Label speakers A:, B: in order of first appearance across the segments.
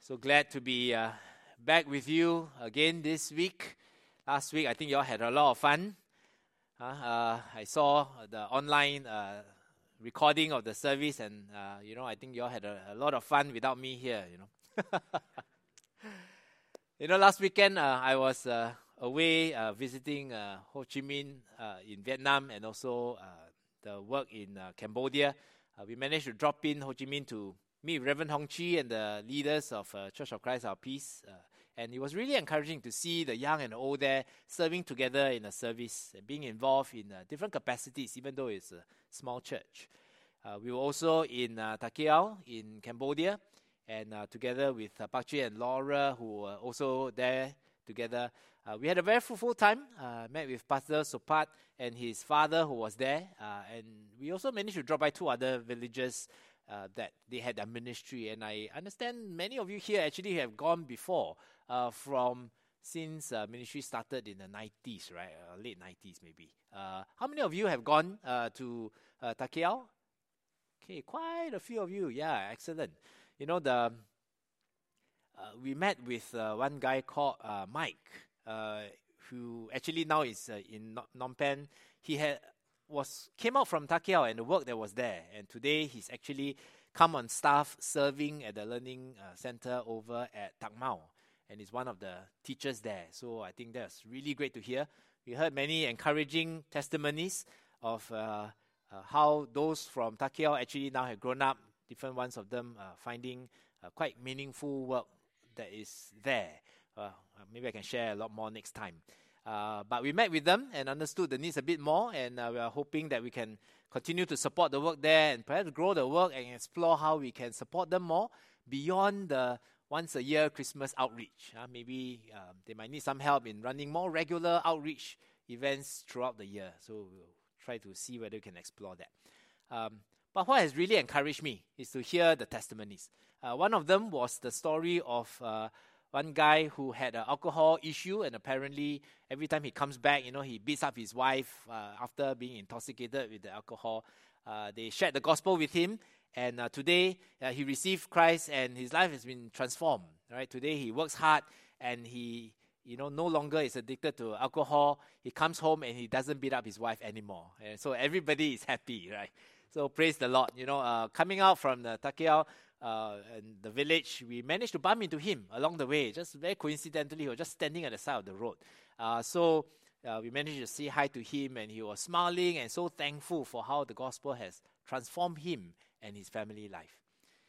A: So glad to be back with you again this week. Last week, I think you all had a lot of fun. I saw the online recording of the service, and I think you all had a lot of fun without me here. Last weekend I was away visiting Ho Chi Minh in Vietnam, and also the work in Cambodia. We managed to drop in Ho Chi Minh to meet Reverend Hong Chi and the leaders of Church of Christ Our Peace. And it was really encouraging to see the young and old there serving together in a service and being involved in different capacities, even though it's a small church. We were also in Ta Keo in Cambodia, and together with Pak Chee and Laura, who were also there together. We had a very fruitful time. Met with Pastor Sopat and his father, who was there. And we also managed to drop by two other villages that they had a ministry. And I understand many of you here actually have gone before since ministry started in the 90s, right? Late 90s maybe. How many of you have gone to Ta Keo? Okay, quite a few of you. Yeah, excellent. We met with one guy called Mike, who actually now is in Phnom Penh. He came out from Ta Keo and the work that was there, and today he's actually come on staff serving at the learning center over at Tak Mau, and is one of the teachers there. So I think that's really great to hear. We heard many encouraging testimonies of how those from Ta Keo actually now have grown up, different ones of them finding quite meaningful work that is there. Maybe I can share a lot more next time. But we met with them and understood the needs a bit more, and we are hoping that we can continue to support the work there and perhaps grow the work and explore how we can support them more beyond the once-a-year Christmas outreach. Maybe they might need some help in running more regular outreach events throughout the year. So we'll try to see whether we can explore that. But what has really encouraged me is to hear the testimonies. One of them was the story of one guy who had an alcohol issue, and apparently every time he comes back, he beats up his wife after being intoxicated with the alcohol. They shared the gospel with him, and today he received Christ, and his life has been transformed. Right? Today he works hard, and he no longer is addicted to alcohol. He comes home and he doesn't beat up his wife anymore. And so everybody is happy, right? So praise the Lord. Coming out from the Ta Keo and the village, we managed to bump into him along the way. Just very coincidentally, he was just standing at the side of the road. So we managed to say hi to him, and he was smiling and so thankful for how the gospel has transformed him and his family life.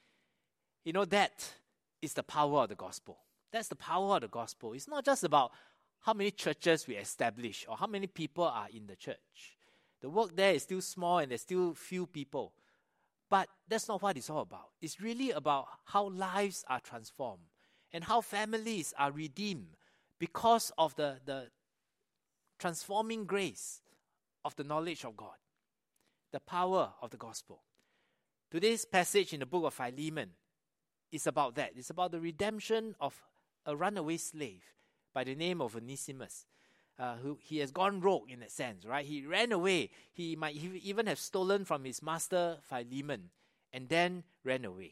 A: That is the power of the gospel. That's the power of the gospel. It's not just about how many churches we establish or how many people are in the church. The work there is still small and there's still few people. But that's not what it's all about. It's really about how lives are transformed and how families are redeemed because of the transforming grace of the knowledge of God, the power of the gospel. Today's passage in the book of Philemon is about that. It's about the redemption of a runaway slave by the name of Onesimus. He has gone rogue in that sense, right? He ran away. He might even have stolen from his master Philemon and then ran away.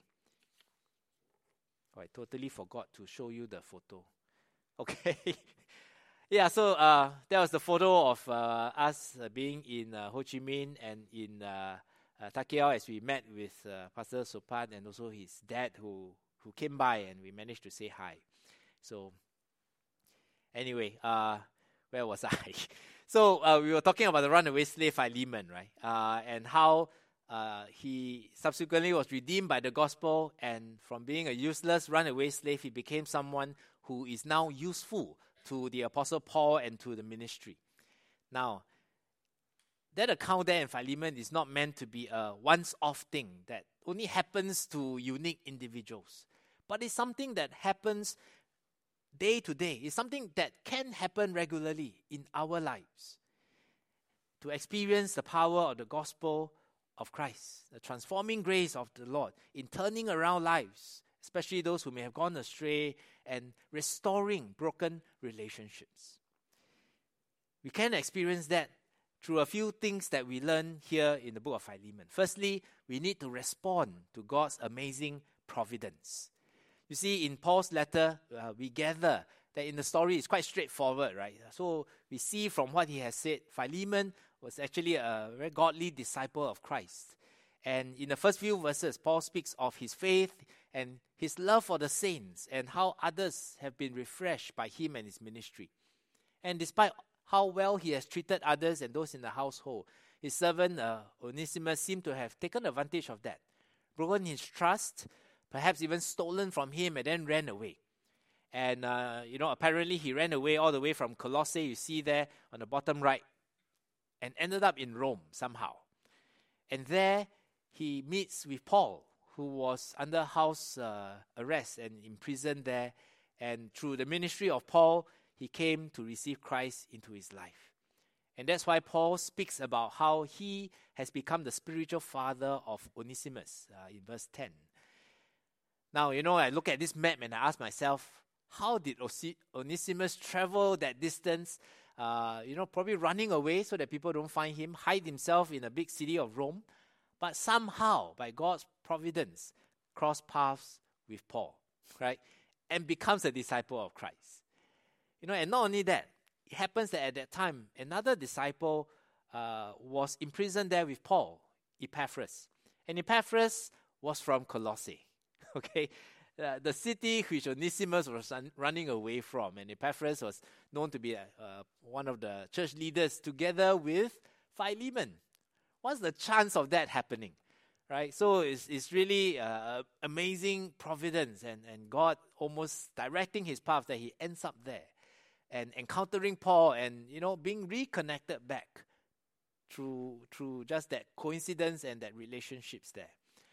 A: Oh, I totally forgot to show you the photo. Okay. Yeah, so that was the photo of us being in Ho Chi Minh and in Ta Keo as we met with Pastor Sopat and also his dad who came by, and we managed to say hi. So anyway, where was I? So we were talking about the runaway slave Philemon, right? And how he subsequently was redeemed by the gospel, and from being a useless runaway slave, he became someone who is now useful to the Apostle Paul and to the ministry. Now, that account there in Philemon is not meant to be a once-off thing that only happens to unique individuals, but it's something that happens day to day. It's something that can happen regularly in our lives. To experience the power of the gospel of Christ, the transforming grace of the Lord in turning around lives, especially those who may have gone astray, and restoring broken relationships. We can experience that through a few things that we learn here in the book of Philemon. Firstly, we need to respond to God's amazing providence. You see, in Paul's letter, we gather that in the story it's quite straightforward, right? So we see from what he has said, Philemon was actually a very godly disciple of Christ. And in the first few verses, Paul speaks of his faith and his love for the saints and how others have been refreshed by him and his ministry. And despite how well he has treated others and those in the household, his servant Onesimus seemed to have taken advantage of that, broken his trust, perhaps even stolen from him, and then ran away. And, apparently he ran away all the way from Colossae, you see there on the bottom right, and ended up in Rome somehow. And there he meets with Paul, who was under house arrest and imprisoned there. And through the ministry of Paul, he came to receive Christ into his life. And that's why Paul speaks about how he has become the spiritual father of Onesimus in verse 10. Now, I look at this map and I ask myself, how did Onesimus travel that distance? Probably running away so that people don't find him, hide himself in a big city of Rome, but somehow, by God's providence, cross paths with Paul, right? And becomes a disciple of Christ. And not only that, it happens that at that time, another disciple was imprisoned there with Paul, Epaphras. And Epaphras was from Colossae, okay? The city which Onesimus was running away from. And Epaphras was known to be one of the church leaders together with Philemon. What's the chance of that happening? Right? So it's really amazing providence and God almost directing his path that he ends up there and encountering Paul and, being reconnected back through just that coincidence and that relationships there.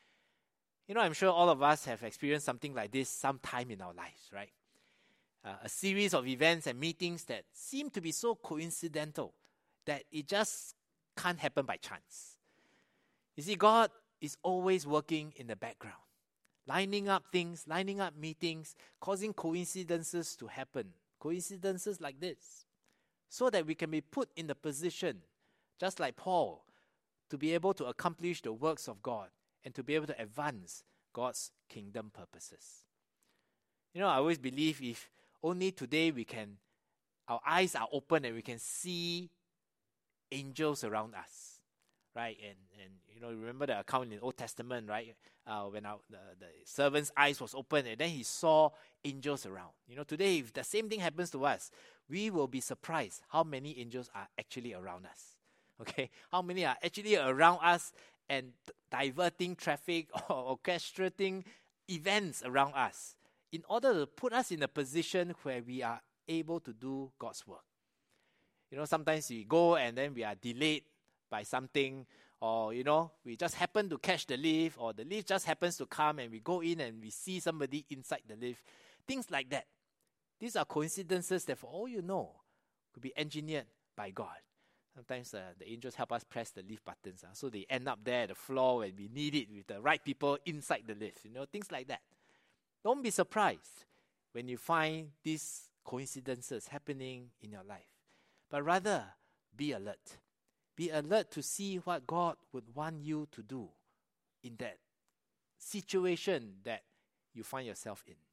A: I'm sure all of us have experienced something like this sometime in our lives, right? A series of events and meetings that seem to be so coincidental that it just can't happen by chance. You see, God is always working in the background, lining up things, lining up meetings, causing coincidences to happen, coincidences like this, so that we can be put in the position, just like Paul, to be able to accomplish the works of God and to be able to advance God's kingdom purposes. I always believe if only today our eyes are open and we can see angels around us, right? And remember the account in the Old Testament, right? When the servant's eyes was open and then he saw angels around. Today if the same thing happens to us, we will be surprised how many angels are actually around us. Okay, how many are actually around us and diverting traffic or orchestrating events around us in order to put us in a position where we are able to do God's work. Sometimes we go and then we are delayed by something, or, we just happen to catch the lift, or the lift just happens to come and we go in and we see somebody inside the lift. Things like that. These are coincidences that for all you know could be engineered by God. Sometimes the angels help us press the lift buttons, so they end up there at the floor when we need it with the right people inside the lift, things like that. Don't be surprised when you find these coincidences happening in your life, but rather be alert. Be alert to see what God would want you to do in that situation that you find yourself in.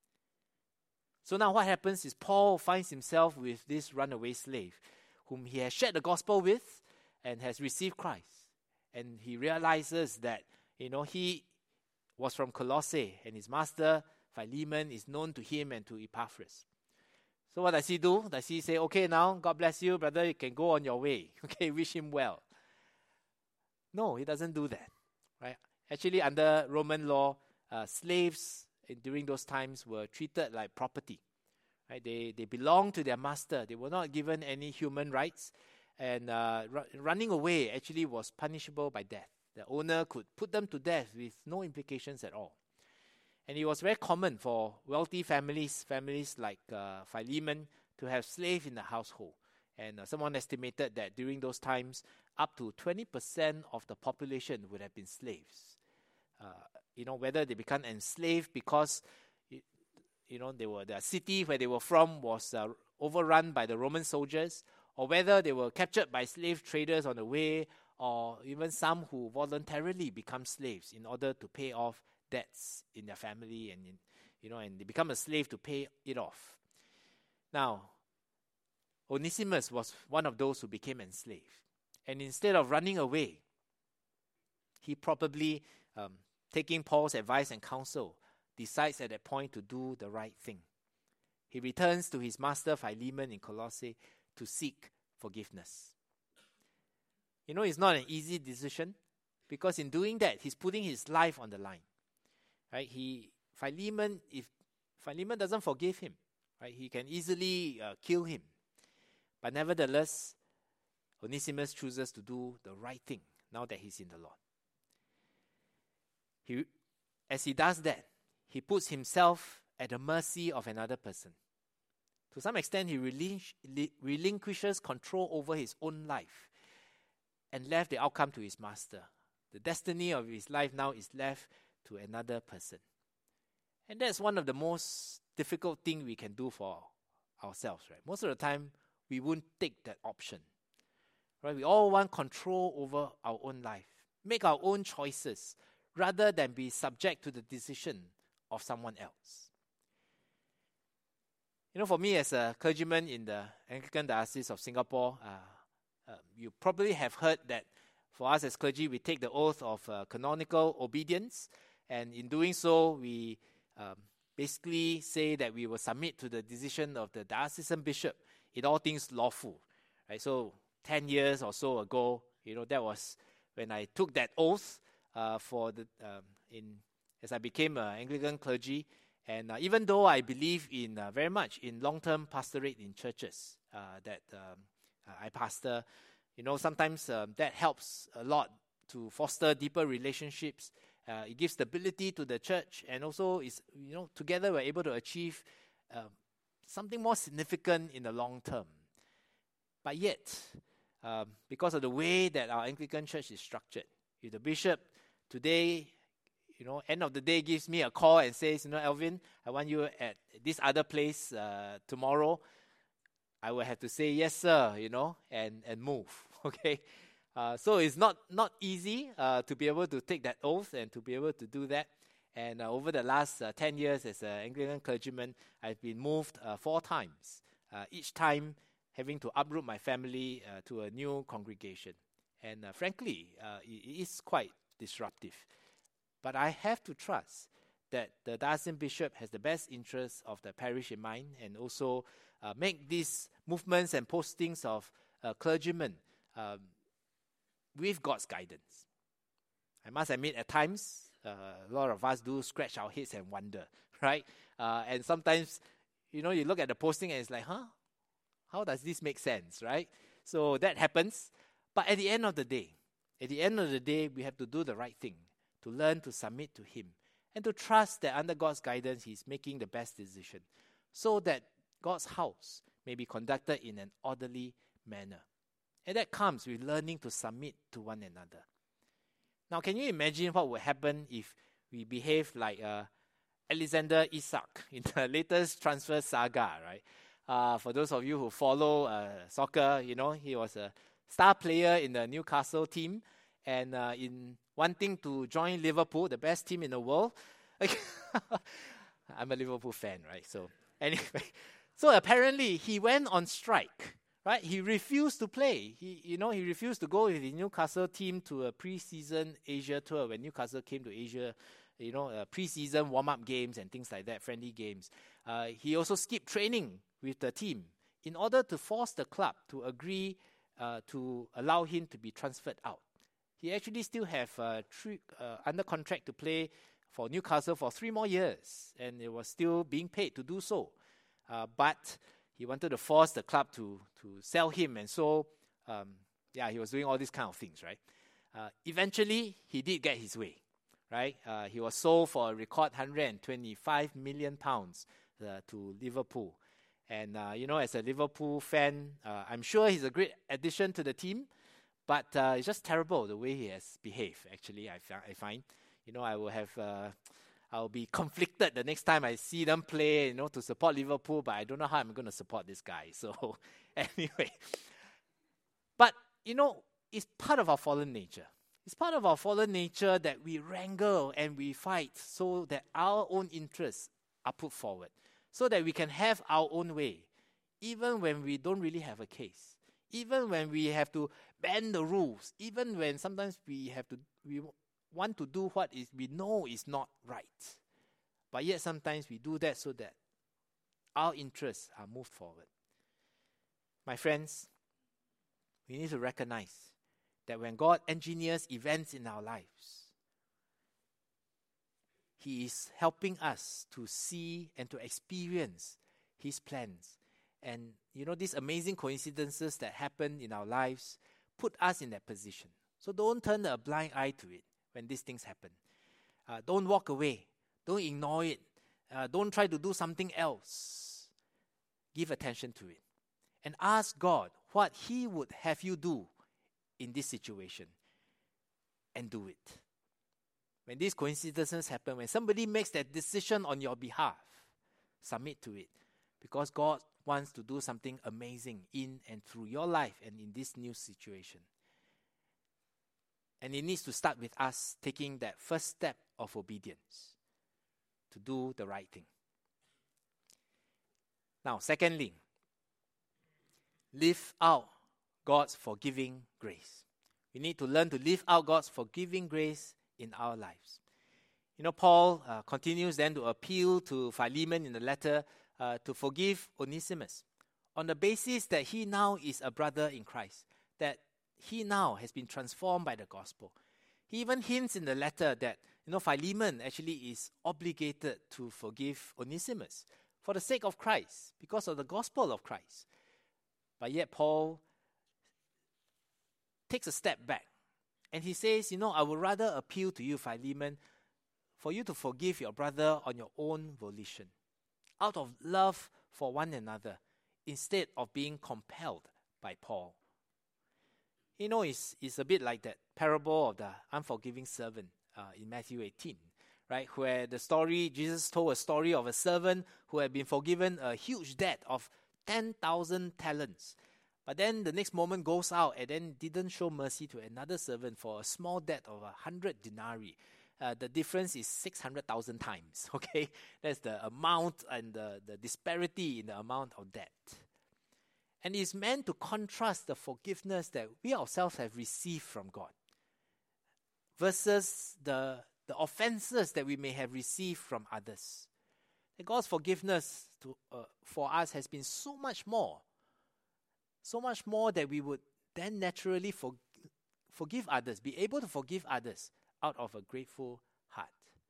A: So now what happens is Paul finds himself with this runaway slave whom he has shared the gospel with and has received Christ. And he realizes that, he was from Colossae and his master, Philemon, is known to him and to Epaphras. So what does he do? Does he say, okay, now, God bless you, brother, you can go on your way. Okay, wish him well. No, he doesn't do that. Right? Actually, under Roman law, slaves during those times were treated like property. Right? They belonged to their master. They were not given any human rights. And running away actually was punishable by death. The owner could put them to death with no implications at all. And it was very common for wealthy families like Philemon, to have slaves in the household. And someone estimated that during those times, up to 20% of the population would have been slaves. Whether they become enslaved because the city where they were from was overrun by the Roman soldiers, or whether they were captured by slave traders on the way, or even some who voluntarily become slaves in order to pay off debts in their family, and they become a slave to pay it off. Now, Onesimus was one of those who became enslaved. And instead of running away, he probably, taking Paul's advice and counsel, decides at that point to do the right thing. He returns to his master Philemon in Colossae to seek forgiveness. It's not an easy decision, because in doing that, he's putting his life on the line. Right? If Philemon doesn't forgive him, right, he can easily kill him. But nevertheless, Onesimus chooses to do the right thing now that he's in the Lord. As he does that, he puts himself at the mercy of another person. To some extent, he relinquishes control over his own life and left the outcome to his master. The destiny of his life now is left to another person. And that's one of the most difficult things we can do for ourselves, right? Most of the time, we won't take that option. Right? We all want control over our own life, make our own choices, rather than be subject to the decision of someone else. For me as a clergyman in the Anglican Diocese of Singapore, you probably have heard that for us as clergy, we take the oath of canonical obedience, and in doing so, we basically say that we will submit to the decision of the diocesan bishop in all things lawful. Right? So 10 years or so ago, that was when I took that oath as I became an Anglican clergy. And even though I believe very much in long-term pastorate in churches that I pastor, sometimes that helps a lot to foster deeper relationships. It gives stability to the church, and also together we're able to achieve something more significant in the long term. But yet, because of the way that our Anglican church is structured, if the bishop today, end of the day gives me a call and says, Alvin, I want you at this other place tomorrow, I will have to say, yes, sir, and move, okay? So it's not easy to be able to take that oath and to be able to do that. And over the last 10 years as an Anglican clergyman, I've been moved 4 times, each time having to uproot my family to a new congregation. And frankly, it is quite disruptive. But I have to trust that the diocesan bishop has the best interests of the parish in mind, and also make these movements and postings of clergymen with God's guidance. I must admit, at times, a lot of us do scratch our heads and wonder, right? And sometimes, you look at the posting and it's like, how does this make sense, right? So that happens. But at the end of the day, we have to do the right thing, to learn to submit to Him, and to trust that under God's guidance, He's making the best decision, so that God's house may be conducted in an orderly manner. And that comes with learning to submit to one another. Now, can you imagine what would happen if we behave like Alexander Isak in the latest transfer saga, right? For those of you who follow soccer, he was a star player in the Newcastle team, and in wanting to join Liverpool, the best team in the world. I'm a Liverpool fan, right? So anyway, so apparently he went on strike, right? He refused to play. He refused to go with the Newcastle team to a pre-season Asia tour when Newcastle came to Asia. Pre-season warm-up games and things like that, friendly games. He also skipped training with the team in order to force the club to agree to allow him to be transferred out. He actually still have under contract to play for Newcastle for 3 more years, and it was still being paid to do so. But he wanted to force the club to sell him, and so he was doing all these kind of things, right? Eventually, he did get his way, right? He was sold for a record £125 million to Liverpool. And, as a Liverpool fan, I'm sure he's a great addition to the team, but it's just terrible the way he has behaved, actually, I find. I'll be conflicted the next time I see them play, to support Liverpool, but I don't know how I'm going to support this guy. So, anyway. But, it's part of our fallen nature. It's part of our fallen nature that we wrangle and we fight so that our own interests are put forward, so that we can have our own way, even when we don't really have a case, even when we have to bend the rules, even when sometimes we want to do what we know is not right. But yet sometimes we do that so that our interests are moved forward. My friends, we need to recognize that when God engineers events in our lives, He is helping us to see and to experience His plans. And these amazing coincidences that happen in our lives put us in that position. So don't turn a blind eye to it when these things happen. Don't walk away. Don't ignore it. Don't try to do something else. Give attention to it. And ask God what He would have you do in this situation. And do it. When these coincidences happen, when somebody makes that decision on your behalf, submit to it. Because God wants to do something amazing in and through your life and in this new situation. And it needs to start with us taking that first step of obedience to do the right thing. Now, secondly, live out God's forgiving grace. We need to learn to live out God's forgiving grace in our lives. Paul continues then to appeal to Philemon in the letter to forgive Onesimus on the basis that he now is a brother in Christ, that he now has been transformed by the gospel. He even hints in the letter that Philemon actually is obligated to forgive Onesimus for the sake of Christ, because of the gospel of Christ. But yet Paul takes a step back and he says, I would rather appeal to you, Philemon, for you to forgive your brother on your own volition, out of love for one another, instead of being compelled by Paul. It's a bit like that parable of the unforgiving servant in Matthew 18, right? Where Jesus told a story of a servant who had been forgiven a huge debt of 10,000 talents. But then the next moment goes out and then didn't show mercy to another servant for a small debt of 100 denarii. The difference is 600,000 times, okay? That's the amount and the disparity in the amount of debt. And it's meant to contrast the forgiveness that we ourselves have received from God versus the offenses that we may have received from others. And God's forgiveness for us has been so much more that we would then naturally forgive others, be able to forgive others out of a grateful heart.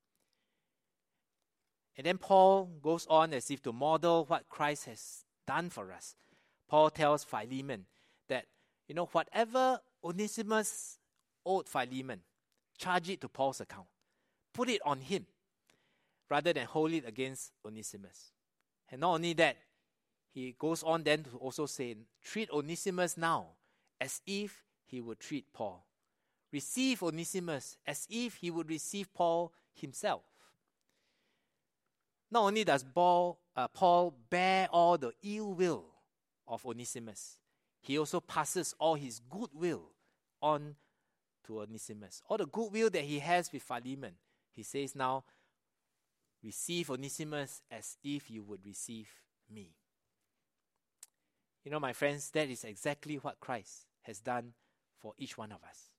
A: And then Paul goes on as if to model what Christ has done for us. Paul tells Philemon that, whatever Onesimus owed Philemon, charge it to Paul's account. Put it on him, rather than hold it against Onesimus. And not only that, he goes on then to also say, treat Onesimus now as if he would treat Paul. Receive Onesimus as if he would receive Paul himself. Not only does Paul bear all the ill will of Onesimus, he also passes all his goodwill on to Onesimus. All the goodwill that he has with Philemon, he says now, receive Onesimus as if you would receive me. My friends, that is exactly what Christ has done for each one of us.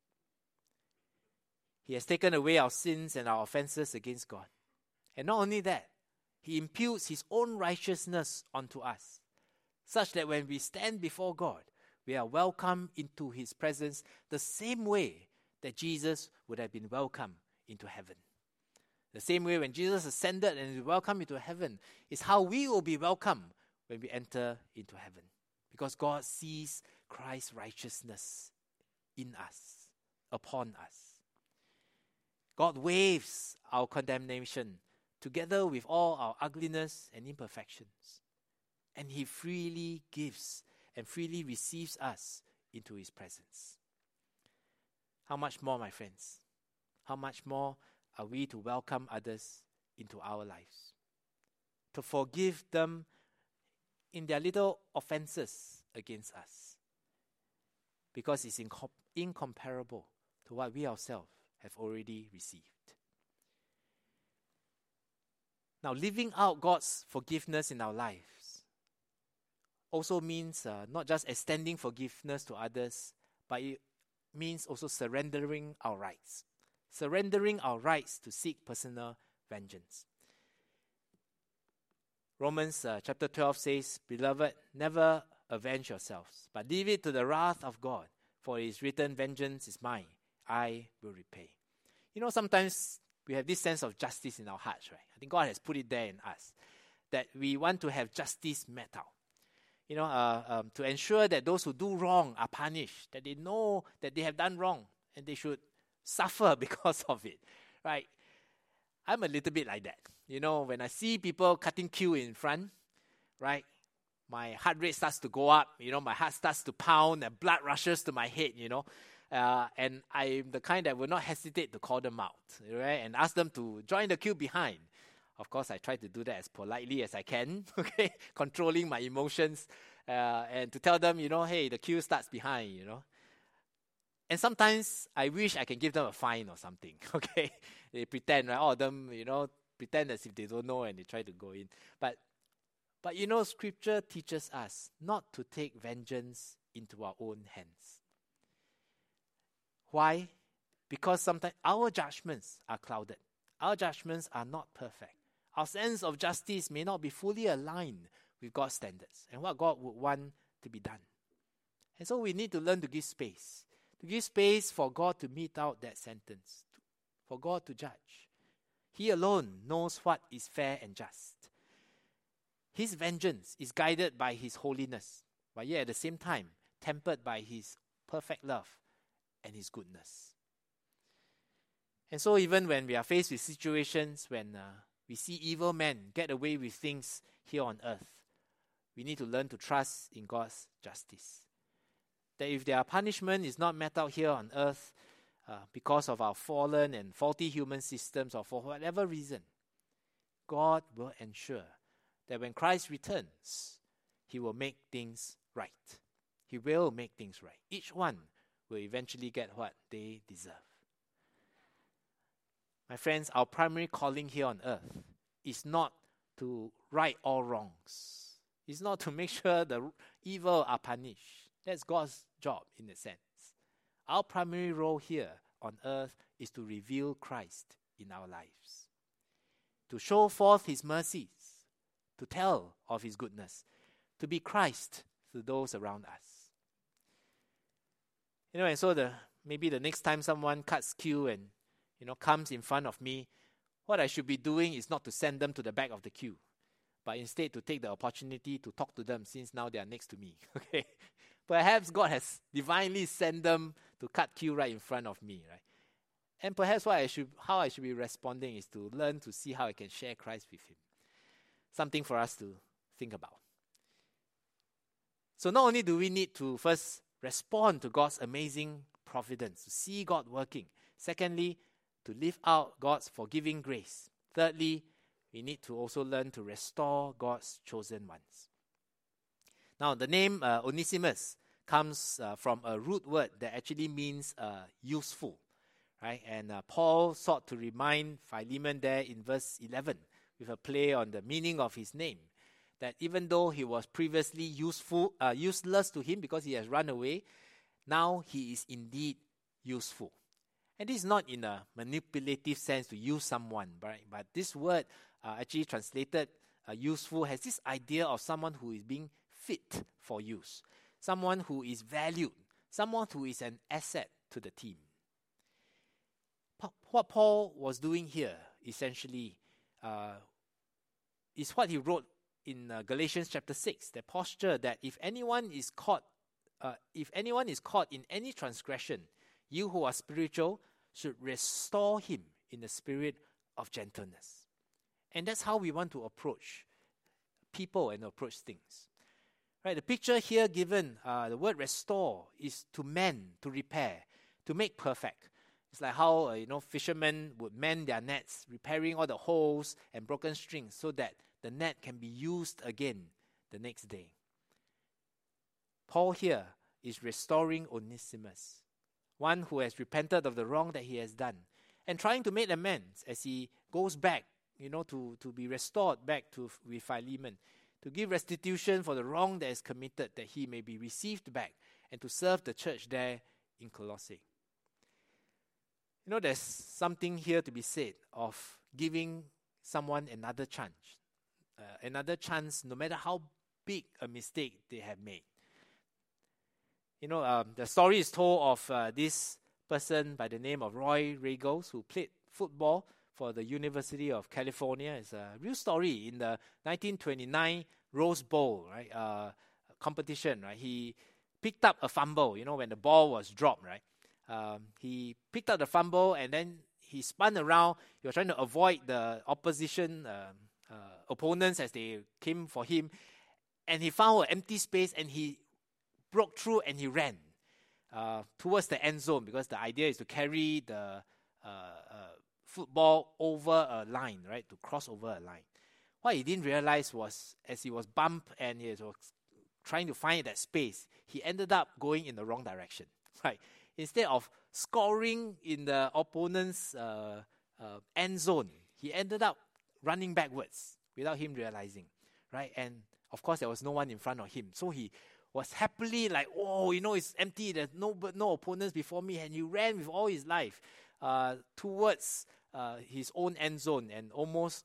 A: He has taken away our sins and our offenses against God. And not only that, He imputes His own righteousness onto us, such that when we stand before God, we are welcomed into His presence the same way that Jesus would have been welcomed into heaven. The same way when Jesus ascended and is welcomed into heaven is how we will be welcomed when we enter into heaven. Because God sees Christ's righteousness in us, upon us. God waives our condemnation together with all our ugliness and imperfections. And He freely gives and freely receives us into His presence. How much more, my friends? How much more are we to welcome others into our lives? To forgive them in their little offenses against us. Because it's incomparable to to what we ourselves have already received. Now, living out God's forgiveness in our lives also means not just extending forgiveness to others, but it means also surrendering our rights. Surrendering our rights to seek personal vengeance. Romans chapter 12 says, "Beloved, never avenge yourselves, but leave it to the wrath of God, for it is written, vengeance is mine, I will repay." You know, sometimes we have this sense of justice in our hearts, right? I think God has put it there in us, that we want to have justice met out. You know, to ensure that those who do wrong are punished, that they know that they have done wrong and they should suffer because of it, right? I'm a little bit like that. You know, when I see people cutting queue in front, right, my heart rate starts to go up, you know, my heart starts to pound and blood rushes to my head, you know. And I'm the kind that will not hesitate to call them out, right, and ask them to join the queue behind. Of course, I try to do that as politely as I can, okay, controlling my emotions, and to tell them, you know, hey, the queue starts behind, you know. And sometimes I wish I can give them a fine or something, okay. They pretend, right, all of them, you know, pretend as if they don't know and they try to go in. But you know, Scripture teaches us not to take vengeance into our own hands. Why? Because sometimes our judgments are clouded. Our judgments are not perfect. Our sense of justice may not be fully aligned with God's standards and what God would want to be done. And so we need to learn to give space for God to mete out that sentence, for God to judge. He alone knows what is fair and just. His vengeance is guided by His holiness, but yet at the same time tempered by His perfect love and His goodness. And so even when we are faced with situations when we see evil men get away with things here on earth, we need to learn to trust in God's justice. That if their punishment is not met out here on earth because of our fallen and faulty human systems or for whatever reason, God will ensure that when Christ returns, He will make things right. He will make things right. Each one will eventually get what they deserve. My friends, our primary calling here on earth is not to right all wrongs. It's not to make sure the evil are punished. That's God's job in a sense. Our primary role here on earth is to reveal Christ in our lives, to show forth His mercies, to tell of His goodness, to be Christ to those around us. You know, and so maybe the next time someone cuts queue and, you know, comes in front of me, what I should be doing is not to send them to the back of the queue, but instead to take the opportunity to talk to them since now they are next to me. Okay, perhaps God has divinely sent them to cut queue right in front of me, right? And perhaps how I should be responding is to learn to see how I can share Christ with him. Something for us to think about. So not only do we need to first respond to God's amazing providence, to see God working. Secondly, to live out God's forgiving grace. Thirdly, we need to also learn to restore God's chosen ones. Now, the name Onesimus comes from a root word that actually means useful, right? And Paul sought to remind Philemon there in verse 11 with a play on the meaning of his name, that even though he was previously useless to him because he has run away, now he is indeed useful. And this is not in a manipulative sense to use someone, right? But this word actually translated useful has this idea of someone who is being fit for use, someone who is valued, someone who is an asset to the team. What Paul was doing here essentially is what he wrote in Galatians chapter 6, the posture that if anyone is caught in any transgression, you who are spiritual should restore him in the spirit of gentleness. And that's how we want to approach people and approach things. Right? The picture here given, the word restore is to mend, to repair, to make perfect. It's like how fishermen would mend their nets, repairing all the holes and broken strings so that the net can be used again the next day. Paul here is restoring Onesimus, one who has repented of the wrong that he has done, and trying to make amends as he goes back, to be restored back with Philemon, to give restitution for the wrong that is committed, that he may be received back, and to serve the church there in Colossae. There's something here to be said of giving someone another chance no matter how big a mistake they have made. The story is told of this person by the name of Roy Regals, who played football for the University of California. It's a real story. In the 1929 Rose Bowl, right, competition, right, he picked up a fumble, when the ball was dropped, right. He picked up the fumble and then he spun around. He was trying to avoid the opposition opponents as they came for him. And he found an empty space and he broke through and he ran towards the end zone, because the idea is to carry the football over a line, right, to cross over a line. What he didn't realize was, as he was bumped and he was trying to find that space, he ended up going in the wrong direction, right? Instead of scoring in the opponent's end zone, he ended up running backwards without him realizing, right? And of course, there was no one in front of him. So he was happily like, it's empty. There's no opponents before me. And he ran with all his life towards his own end zone. And almost,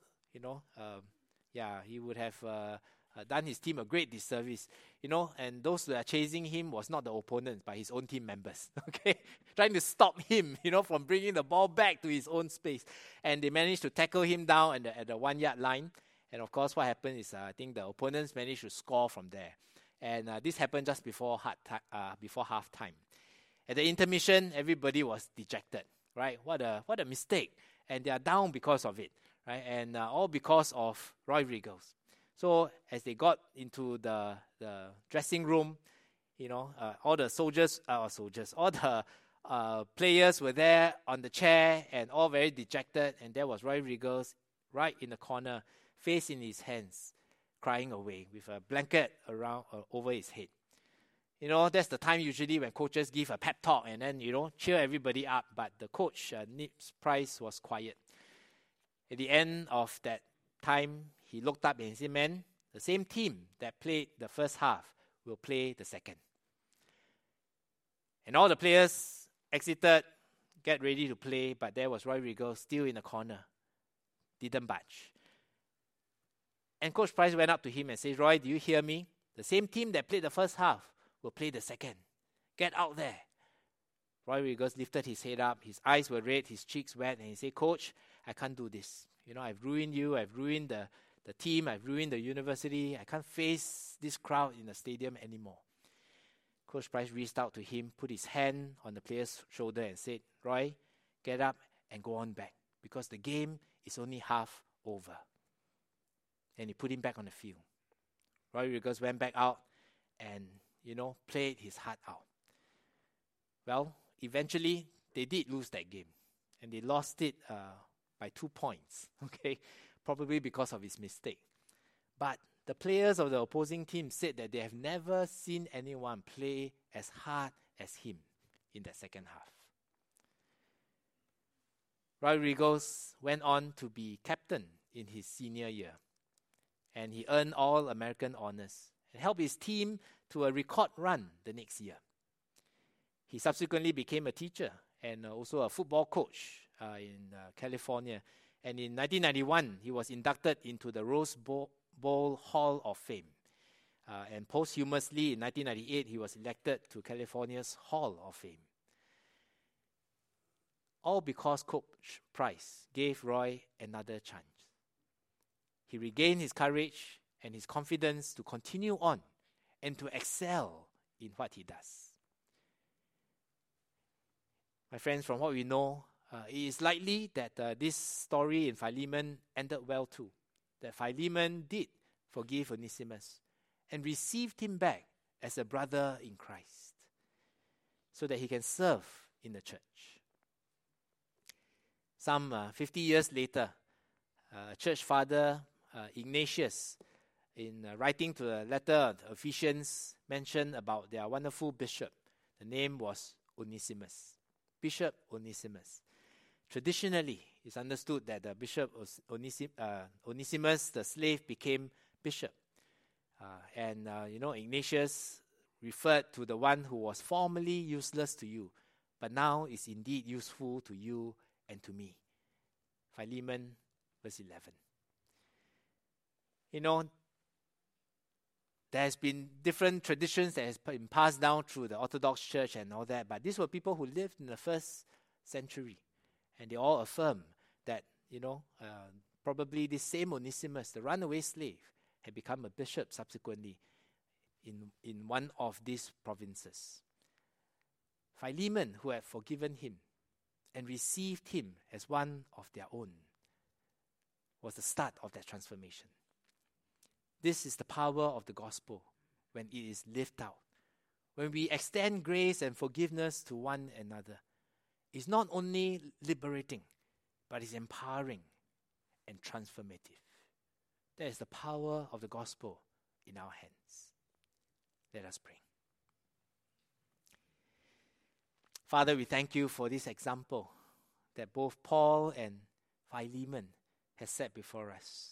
A: he would have done his team a great disservice. And those that are chasing him was not the opponents, but his own team members. Okay, trying to stop him, from bringing the ball back to his own space. And they managed to tackle him down at the 1 yard line. And of course, what happened is I think the opponents managed to score from there. And this happened just before half time. At the intermission, everybody was dejected, right? What a mistake. And they are down because of it, right? And all because of Roy Regals. So as they got into the dressing room, all the players were there on the chair and all very dejected. And there was Roy Regals right in the corner, face in his hands, crying away with a blanket around over his head. That's the time usually when coaches give a pep talk and then, cheer everybody up. But the coach, Nips Price, was quiet. At the end of that time, he looked up and he said, "Man, the same team that played the first half will play the second." And all the players exited, get ready to play, but there was Roy Regals still in the corner, didn't budge. And Coach Price went up to him and said, "Roy, do you hear me? The same team that played the first half will play the second. Get out there." Roy Regals lifted his head up. His eyes were red, his cheeks wet, and he said, "Coach, I can't do this. I've ruined you. I've ruined the team. I've ruined the university. I can't face this crowd in the stadium anymore." Coach Price reached out to him, put his hand on the player's shoulder and said, "Roy, get up and go on back, because the game is only half over." And he put him back on the field. Roy Regals went back out and, played his heart out. Well, eventually, they did lose that game. And they lost it by 2 points, okay? Probably because of his mistake. But the players of the opposing team said that they have never seen anyone play as hard as him in the second half. Roy Regals went on to be captain in his senior year. And he earned All-American honors and helped his team to a record run the next year. He subsequently became a teacher and also a football coach in California. And in 1991, he was inducted into the Rose Bowl Hall of Fame. And posthumously, in 1998, he was elected to California's Hall of Fame. All because Coach Price gave Roy another chance. He regained his courage and his confidence to continue on and to excel in what he does. My friends, from what we know, it is likely that this story in Philemon ended well too. That Philemon did forgive Onesimus and received him back as a brother in Christ, so that he can serve in the church. Some 50 years later, church father Ignatius, in writing to the letter of Ephesians, mentioned about their wonderful bishop. The name was Onesimus. Bishop Onesimus. Traditionally, it's understood that the Bishop Onesimus, the slave, became bishop. Ignatius referred to the one who was formerly useless to you, but now is indeed useful to you and to me. Philemon, verse 11. There has been different traditions that has been passed down through the Orthodox Church and all that, but these were people who lived in the first century, and they all affirm that, probably this same Onesimus, the runaway slave, had become a bishop subsequently in one of these provinces. Philemon, who had forgiven him and received him as one of their own, was the start of that transformation. This is the power of the gospel when it is lived out. When we extend grace and forgiveness to one another, it's not only liberating, but it's empowering and transformative. That is the power of the gospel in our hands. Let us pray. Father, we thank you for this example that both Paul and Philemon has set before us.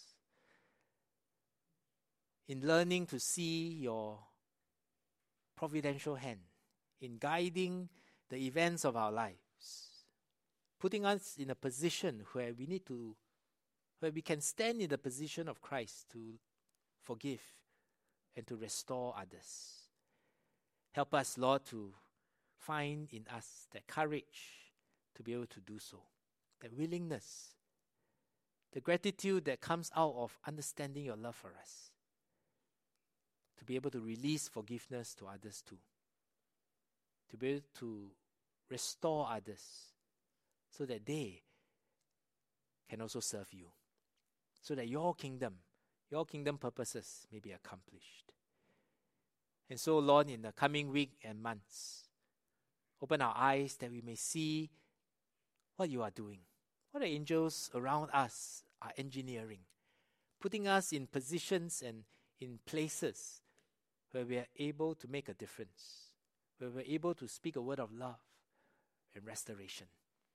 A: In learning to see your providential hand in guiding the events of our lives, putting us in a position where we can stand in the position of Christ to forgive and to restore others. Help us, Lord, to find in us that courage to be able to do so, that willingness, the gratitude that comes out of understanding your love for us, to be able to release forgiveness to others too, to be able to restore others so that they can also serve you, so that your kingdom purposes may be accomplished. And so, Lord, in the coming week and months, open our eyes that we may see what you are doing, what the angels around us are engineering, putting us in positions and in places where we are able to make a difference, where we're able to speak a word of love and restoration.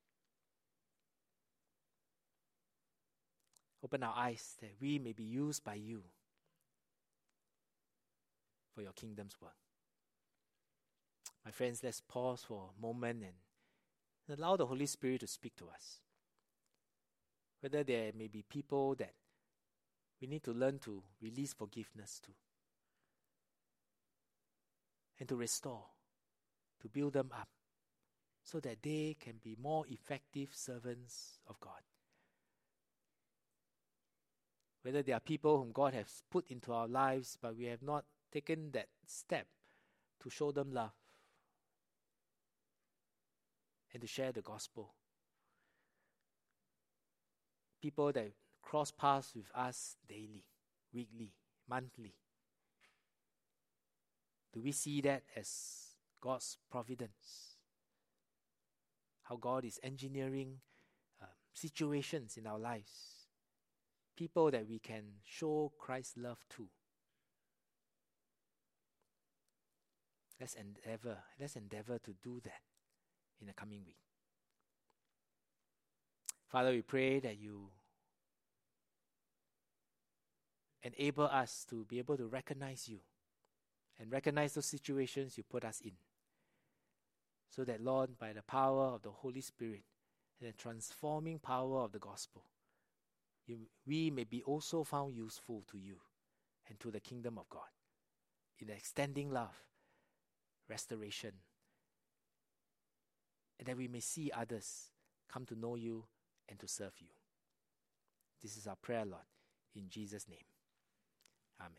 A: Open our eyes that we may be used by you for your kingdom's work. My friends, let's pause for a moment and allow the Holy Spirit to speak to us. Whether there may be people that we need to learn to release forgiveness to, and to restore, to build them up, so that they can be more effective servants of God. Whether there are people whom God has put into our lives, but we have not taken that step to show them love and to share the gospel. People that cross paths with us daily, weekly, monthly. Do we see that as God's providence? How God is engineering situations in our lives. People that we can show Christ's love to. Let's endeavor to do that in the coming week. Father, we pray that you enable us to be able to recognize you and recognize those situations you put us in. So that, Lord, by the power of the Holy Spirit and the transforming power of the gospel, we may be also found useful to you and to the kingdom of God in extending love, restoration, and that we may see others come to know you and to serve you. This is our prayer, Lord, in Jesus' name. Amen.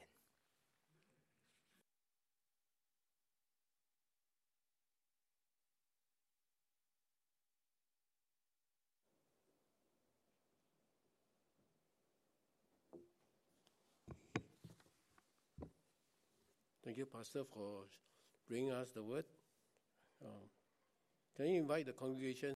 B: Thank you, Pastor, for bringing us the word. Can you invite the congregation